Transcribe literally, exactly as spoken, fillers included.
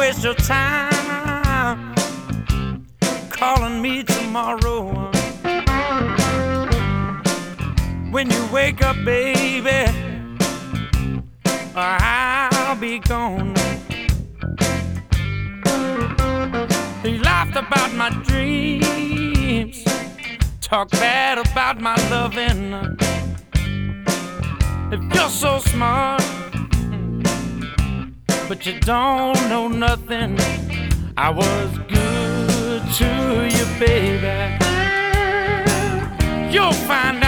waste your time calling me tomorrow. When you wake up, baby, I'll be gone. They laughed about my dreams, talk bad about my loving. If you're so smart, but you don't know nothing, I was good to you, baby. You'll find